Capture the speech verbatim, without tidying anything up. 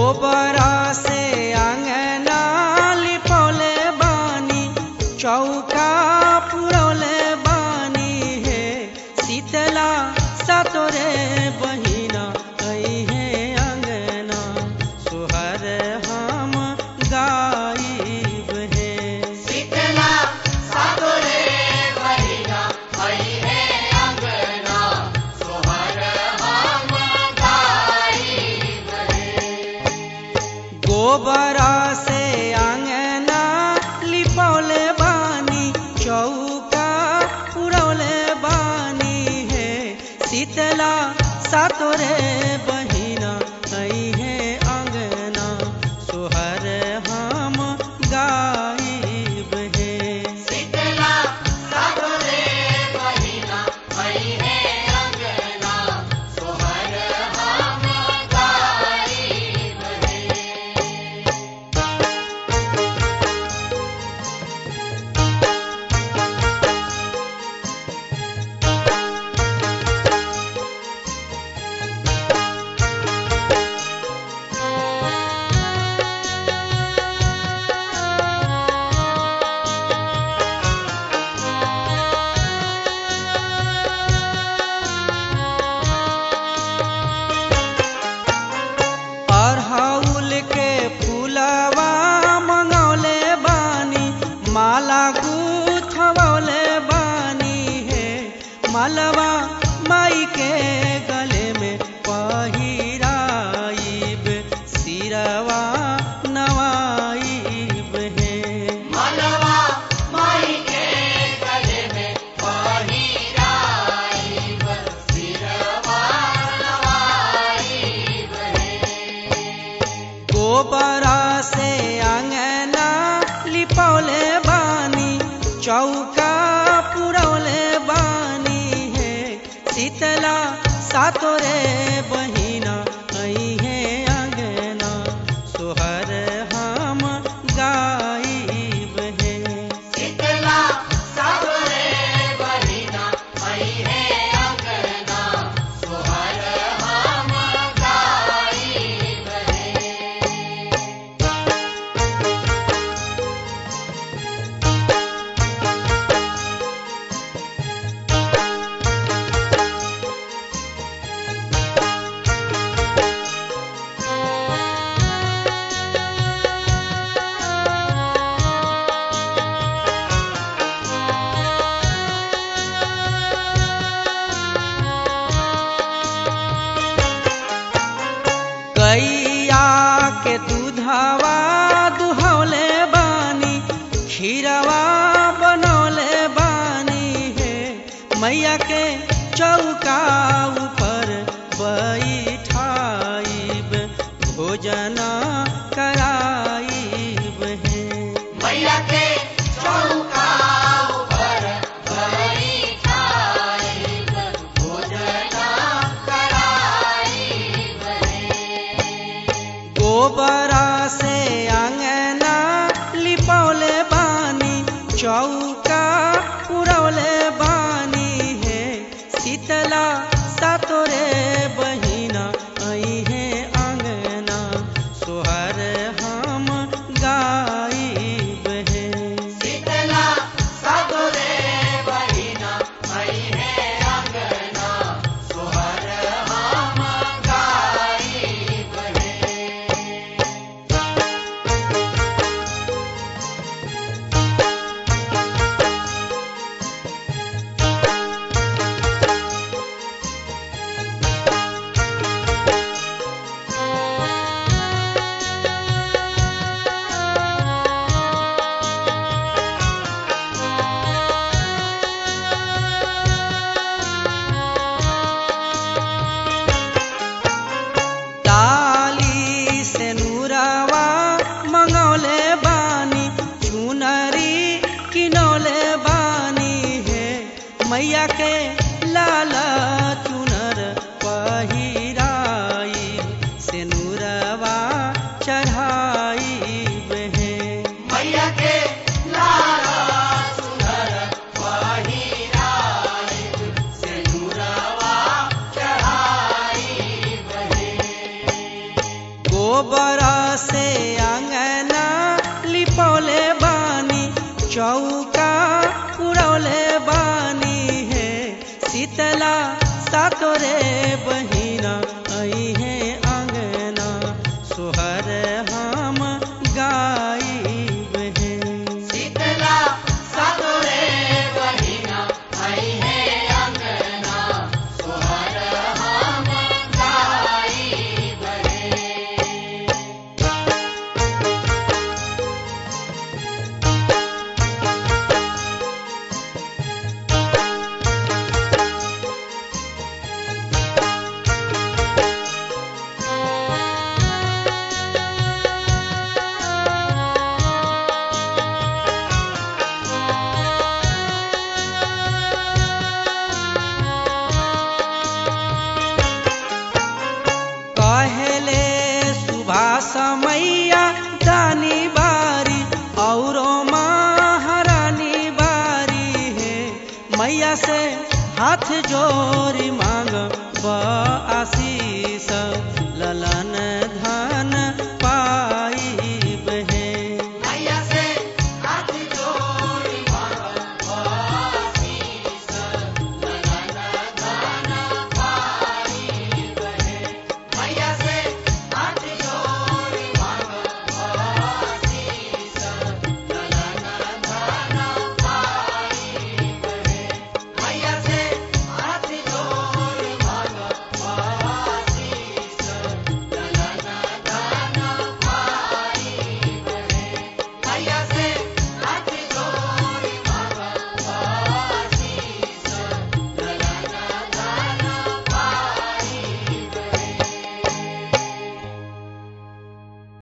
गोबरा से अंगना लिपौले बानी, चौका पुरौले बानी है। शीतला सतोरे बहिना अइहे अंगना, सोहर हम गाइब है। शीतला सतोरे बहिना अइहे अंगना, सोहर हम गाइब है। गोबरा से अंगना लिपौले बानी, चौका पुरौले बानी है। शीतला सतोरे बहिना अइहे अंगना, सोहर हम गाइब है। शीतला सतोरे बहिना अइहे अंगना, सोहर हम गाइब है। अड़हुल के फूलवा मंगौले बानी, माला गुथवौले बानी है। मालवा माई के गले में पहिराइब, सिरवा नवाइब है। मालवा माई के गले में पहिराइब, सिरवा नवाइब है। गोबरा से अंगना लिपौले बानी, चौका पुरौले बानी है। शीतला सतोरे बहिना अइहे अंगना, सोहर हम गाइब है। शीतला सतोरे बहिना अइहे अंगना, सोहर हम गाइब है। गैया के दूधवा दुहौले बानी, खीरवा बनौले बानी है। मैया के चौका ऊपर बैठाइब, भोजन कराइब है। मैया के चौका ऊपर बैठाइब, भोजन कराइब है। गोबरा से अंगना लिपौले बानी, चौका पुरौले बानी है। शीतला सतोरे बहिना अइहे अंगना, सोहर हम गाइब है। शीतला सतोरे बहिना अइहे अंगना, सोहर हम गाइब है। गोबरा से अंगना लिपौले बानी चौका पुरौले बानी है शीतला सातोरे बहिना आई है अंगना सोहर हम गाइब है। शीतला सातोरे बहिना आई है अंगना सोहर हम गाइब है। कहले सुभाष मैया दानी बारी औरो महारानी बारी है मैया से हाथ जोड़ी